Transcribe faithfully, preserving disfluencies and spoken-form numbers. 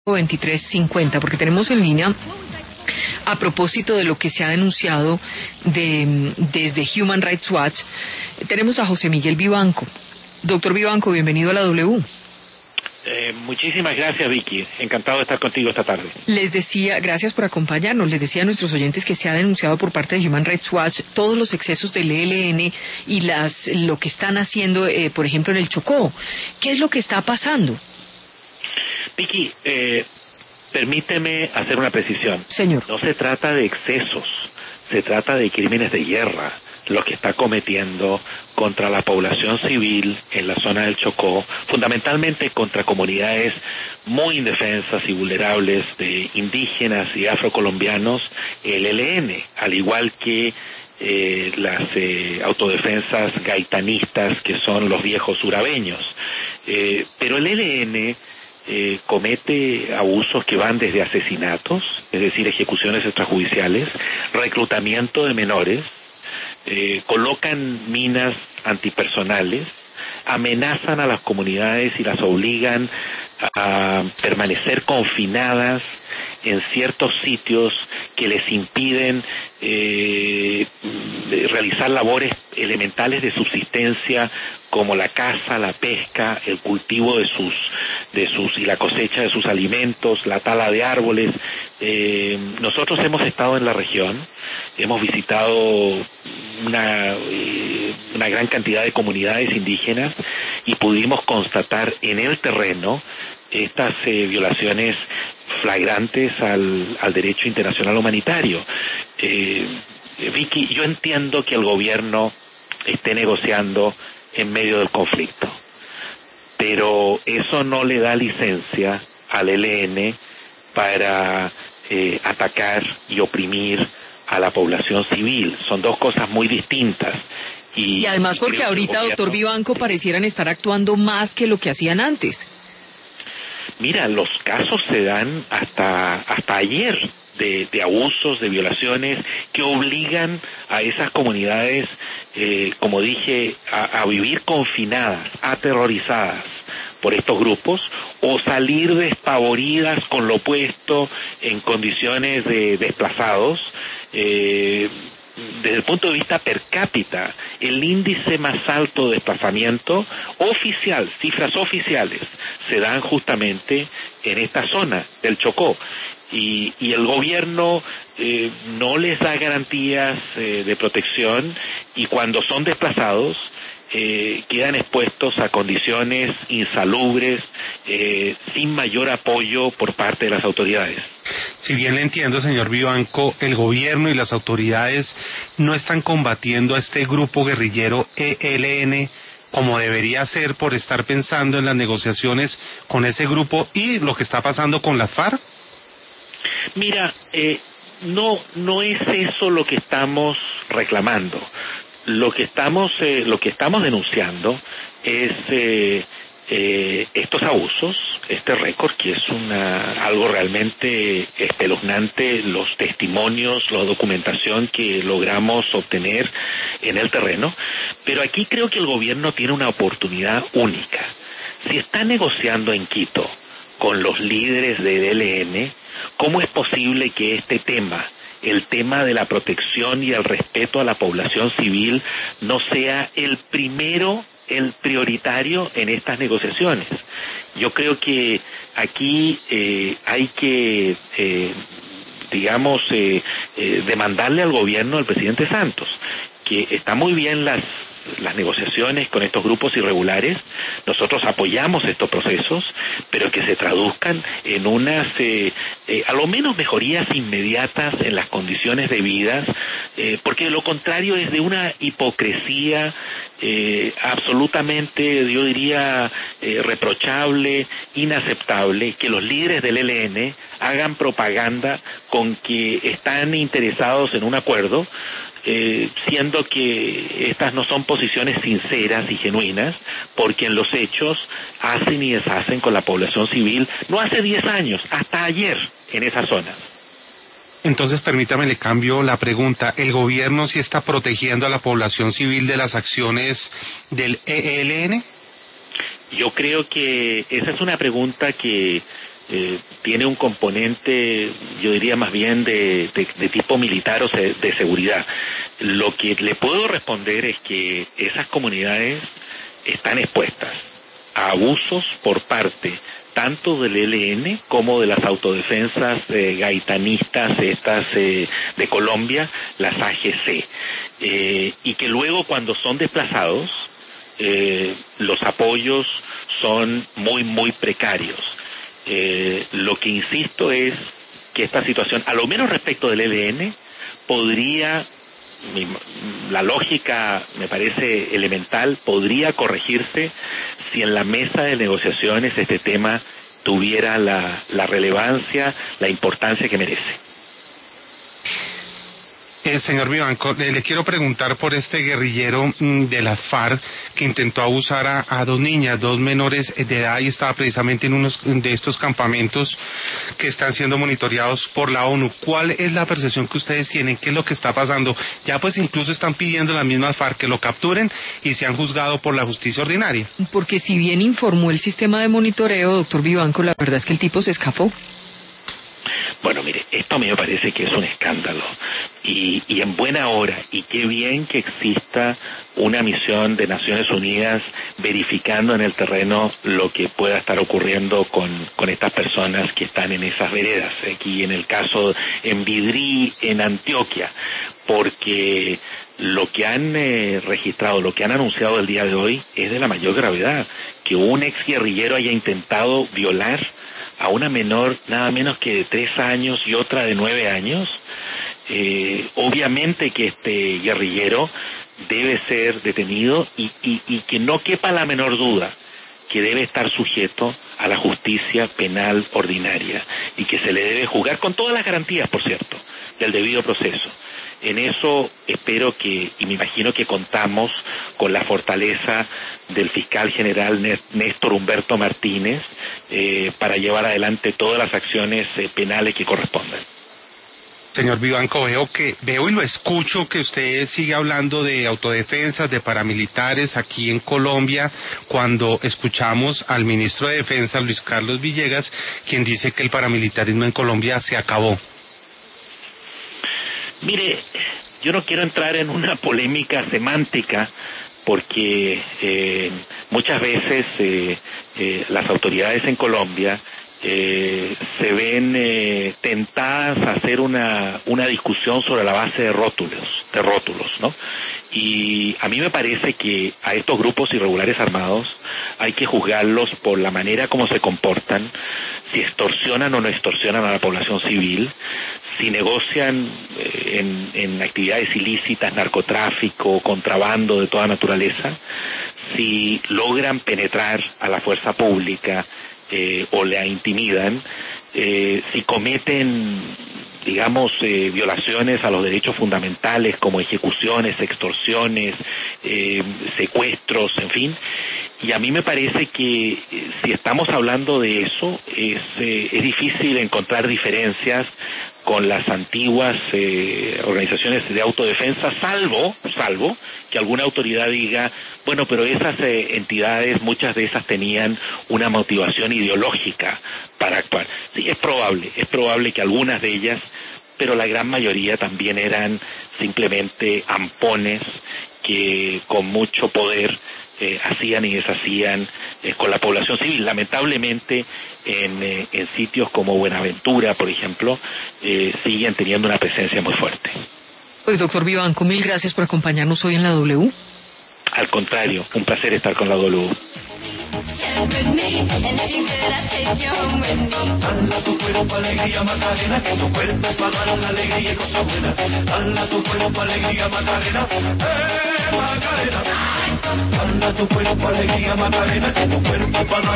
veintitrés cincuenta, porque tenemos en línea, a propósito de lo que se ha denunciado de, desde Human Rights Watch, tenemos a José Miguel Vivanco. Doctor Vivanco, bienvenido a la W. Eh, muchísimas gracias, Vicky. Encantado de estar contigo esta tarde. Les decía, gracias por acompañarnos, les decía a nuestros oyentes que se ha denunciado por parte de Human Rights Watch todos los excesos del E L N y las lo que están haciendo, eh, por ejemplo, en el Chocó. ¿Qué es lo que está pasando? Vicky, eh, permíteme hacer una precisión. Señor. No se trata de excesos, se trata de crímenes de guerra, lo que está cometiendo contra la población civil en la zona del Chocó, fundamentalmente contra comunidades muy indefensas y vulnerables de indígenas y afrocolombianos, el E L N, al igual que eh, las eh, autodefensas gaitanistas, que son los viejos urabeños. Eh, pero el E L N eh, comete abusos que van desde asesinatos, es decir, ejecuciones extrajudiciales, reclutamiento de menores, Eh, colocan minas antipersonales, amenazan a las comunidades y las obligan a permanecer confinadas en ciertos sitios que les impiden eh, realizar labores elementales de subsistencia como la caza, la pesca, el cultivo de sus de sus y la cosecha de sus alimentos, la tala de árboles. Eh, nosotros hemos estado en la región, hemos visitado una, eh, una gran cantidad de comunidades indígenas y pudimos constatar en el terreno estas eh, violaciones flagrantes al, al derecho internacional humanitario. Eh, Vicky, yo entiendo que el gobierno esté negociando en medio del conflicto, pero eso no le da licencia al E L N para eh, atacar y oprimir a la población civil. Son dos cosas muy distintas. Y, y además porque ahorita, gobierno, doctor Vivanco, parecieran estar actuando más que lo que hacían antes. Mira, los casos se dan hasta hasta ayer de, de abusos, de violaciones que obligan a esas comunidades, eh, como dije, a, a vivir confinadas, aterrorizadas por estos grupos, o salir despavoridas con lo opuesto en condiciones de desplazados. Eh, desde el punto de vista per cápita, el índice más alto de desplazamiento oficial, cifras oficiales, se dan justamente en esta zona del Chocó. Y, y el gobierno eh, no les da garantías eh, de protección, y cuando son desplazados eh, quedan expuestos a condiciones insalubres, eh, sin mayor apoyo por parte de las autoridades. Si bien le entiendo, señor Vivanco, el gobierno y las autoridades no están combatiendo a este grupo guerrillero E L N como debería ser, por estar pensando en las negociaciones con ese grupo y lo que está pasando con las FARC. Mira, eh, no no es eso lo que estamos reclamando. Lo que estamos eh, lo que estamos denunciando es eh, eh, estos abusos, este récord, que es una algo realmente espeluznante, los testimonios, la documentación que logramos obtener en el terreno. Pero aquí creo que el gobierno tiene una oportunidad única. Si está negociando en Quito con los líderes del E L N, ¿cómo es posible que este tema, el tema de la protección y el respeto a la población civil, no sea el primero, el prioritario en estas negociaciones? Yo creo que aquí eh, hay que, eh, digamos, eh, eh, demandarle al gobierno del presidente Santos, que está muy bien las las negociaciones con estos grupos irregulares, nosotros apoyamos estos procesos, pero que se traduzcan en unas, eh, eh, a lo menos mejorías inmediatas en las condiciones de vida, eh, porque de lo contrario es de una hipocresía eh, absolutamente, yo diría, eh, reprochable, inaceptable, que los líderes del E L N hagan propaganda con que están interesados en un acuerdo, Eh, siendo que estas no son posiciones sinceras y genuinas, porque en los hechos hacen y deshacen con la población civil, no hace diez años, hasta ayer, en esa zona. Entonces, permítame, le cambio la pregunta. ¿El gobierno sí está protegiendo a la población civil de las acciones del E L N? Yo creo que esa es una pregunta que eh, tiene un componente, yo diría más bien de, de, de tipo militar o se, de seguridad. Lo que le puedo responder es que esas comunidades están expuestas a abusos por parte tanto del E L N como de las autodefensas eh, gaitanistas estas eh, de Colombia, las A G C, eh, y que luego cuando son desplazados eh, los apoyos son muy muy precarios. Eh, lo que insisto es que esta situación, a lo menos respecto del E L N, podría, mi, la lógica me parece elemental, podría corregirse si en la mesa de negociaciones este tema tuviera la, la relevancia, la importancia que merece. Eh, señor Vivanco, le, le quiero preguntar por este guerrillero mm, de las FARC que intentó abusar a, a dos niñas, dos menores de edad, y estaba precisamente en unos de estos campamentos que están siendo monitoreados por la ONU. ¿Cuál es la percepción que ustedes tienen? ¿Qué es lo que está pasando? Ya pues incluso están pidiendo las mismas FARC que lo capturen y sean juzgados por la justicia ordinaria. Porque si bien informó el sistema de monitoreo, doctor Vivanco, la verdad es que el tipo se escapó. Bueno, mire, esto a mí me parece que es un escándalo y, y en buena hora, y qué bien que exista una misión de Naciones Unidas verificando en el terreno lo que pueda estar ocurriendo con, con estas personas que están en esas veredas, aquí en el caso en Vidrí, en Antioquia, porque lo que han eh, registrado, lo que han anunciado el día de hoy es de la mayor gravedad, que un ex guerrillero haya intentado violar a una menor nada menos que de tres años y otra de nueve años. Eh, obviamente que este guerrillero debe ser detenido y, y, y que no quepa la menor duda que debe estar sujeto a la justicia penal ordinaria y que se le debe juzgar con todas las garantías, por cierto, del debido proceso. En eso espero que, y me imagino que contamos con la fortaleza del fiscal general Néstor Humberto Martínez eh, para llevar adelante todas las acciones eh, penales que correspondan. Señor Vivanco, veo que veo y lo escucho que usted sigue hablando de autodefensas, de paramilitares aquí en Colombia, cuando escuchamos al ministro de Defensa, Luis Carlos Villegas, quien dice que el paramilitarismo en Colombia se acabó. Mire, yo no quiero entrar en una polémica semántica porque eh, muchas veces eh, eh, las autoridades en Colombia eh, se ven eh, tentadas a hacer una, una discusión sobre la base de rótulos, de rótulos, ¿no? Y a mí me parece que a estos grupos irregulares armados hay que juzgarlos por la manera como se comportan, si extorsionan o no extorsionan a la población civil, si negocian eh, en, en actividades ilícitas, narcotráfico, contrabando de toda naturaleza, si logran penetrar a la fuerza pública eh, o la intimidan, eh, si cometen, digamos, eh, violaciones a los derechos fundamentales como ejecuciones, extorsiones, eh, secuestros, en fin. Y a mí me parece que eh, si estamos hablando de eso, es, eh, es difícil encontrar diferencias con las antiguas eh, organizaciones de autodefensa, salvo, salvo que alguna autoridad diga, bueno, pero esas eh, entidades, muchas de esas tenían una motivación ideológica para actuar. Sí, es probable, es probable que algunas de ellas, pero la gran mayoría también eran simplemente ampones que con mucho poder Eh, hacían y deshacían eh, con la población civil. Lamentablemente en, eh, en sitios como Buenaventura, por ejemplo, eh, siguen teniendo una presencia muy fuerte. Pues doctor Vivanco, mil gracias por acompañarnos hoy en la W. Al contrario, un placer estar con la W. Dala tu cuerpo alegría Macarena, que tu cuerpo para dar la alegría y cosa buena. Dala tu cuerpo alegría Macarena, eh Macarena. Dala tu cuerpo alegría Macarena, que tu cuerpo para dar